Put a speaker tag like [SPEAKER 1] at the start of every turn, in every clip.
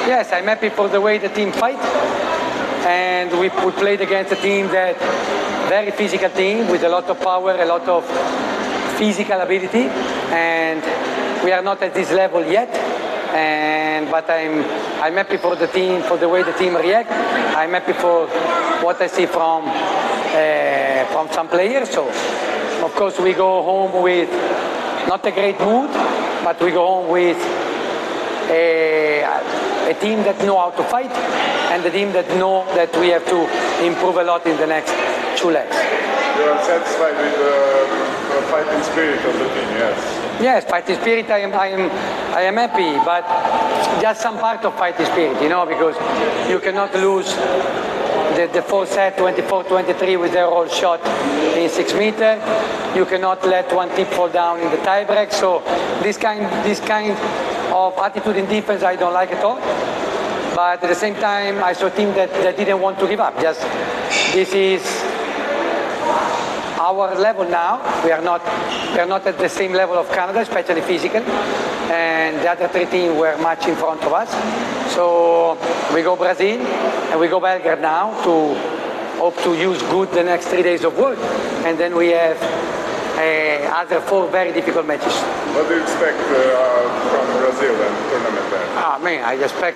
[SPEAKER 1] Yes, I'm happy for the way the team fight. And we played against a team that very physical team with a lot of power, a lot of physical ability, and we are not at this level yet. But I'm happy for the team, for the way the team react. I'm happy for what I see from some players. So, of course, we go home with not a great mood, but we go home with a team that know how to fight, and a team that know that we have to improve a lot in the next 2 legs.
[SPEAKER 2] You are satisfied with the fighting spirit of the team, yes?
[SPEAKER 1] Yes, fighting spirit, I am happy, but just some part of fighting spirit, you know, because you cannot lose the 4th set 24-23 with their all shot in 6 meters. You cannot let one tip fall down in the tie break. So this kind of attitude in defense I don't like at all. But at the same time, I saw a team that didn't want to give up. Just this is our level now. We are not at the same level of Canada, especially physical, and the other 3 teams were much in front of us. So we go Brazil and we go Belgrade now to hope to use good the next 3 days of work, and then we have other 4 very difficult matches.
[SPEAKER 2] What do you expect from Brazil and tournament there?
[SPEAKER 1] I expect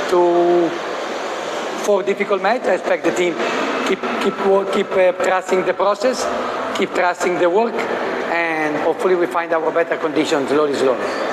[SPEAKER 1] 4 difficult matches. I expect the team keep trusting the process, keep trusting the work, and hopefully we find our better conditions slowly.